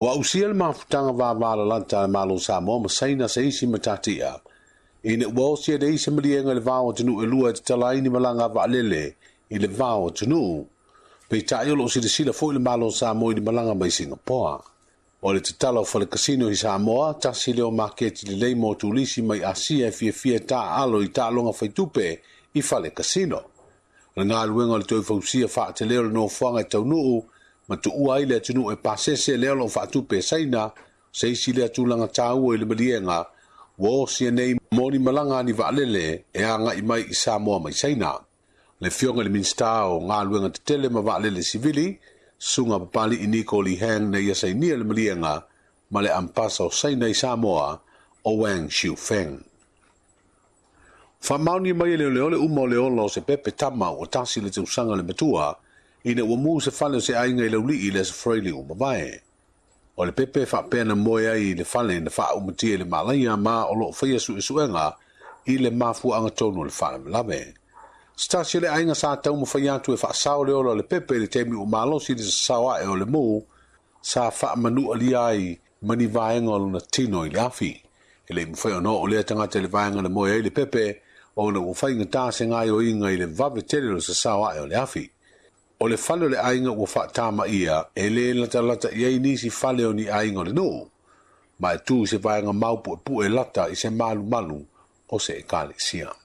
Wa usiel mafutanga va lanta malo Samoa masaina se isi matatia. Ine wo sia de isi malienga le vao tunu elua te talaini malanga va lele i le vao tunu. Pe tayo lo si de sila fo le malo Samoa i le malanga mai Singapore. O le te talo fa le casino i Samoa, tasi leo market le leimo tulisi mai asia fia ta alo i ta longa faitupe i fa le casino. Le ngā luenga le toi fausia fa te leo le no fuanga i tau nuu, ma tu ua ile tunu e pasese leo lo fa tupe saina, se isi lea tūlanga tāua i le malienga, wo sia nei moni malanga ni vaalele e anga i mai i Samoa mai saina. Le fionga le minsta o ngā luenga te tele ma vaalele sivili, sunga papali i Niko Li Hang na ia sainia le malienga, ma le ampasa o saina i Samoa o Wang Xiufeng. Whamauni mai le ole umo le olo se pepe tama o tasi le tausanga le matua, ina ua mu se fale se ainga i le uli i le se freili umamae. O le pepe whapena moe ai le fale na wha umatia le malaya ma o lo whaia su isuenga i le mafu anga tonu le fale malave. Stasi le ainga sa tau mo whaiatu e whaasao le olo le pepe le temi umalosi le sawa e o le mu, sa wha manu ali ai mani vaenga o luna tino i le afi. E le mwhai ono o lea tangata le vaenga le moe ai le pepe, o na whai ta se ngai o inga i le vave tele se sawa e o le afi. O le fale le ainga ua whaatama ia, e le lata iei nisi fale o ni ainga o le no. Ma e tu se vaenga maupu e pu e lata i se malu o se e kale sia.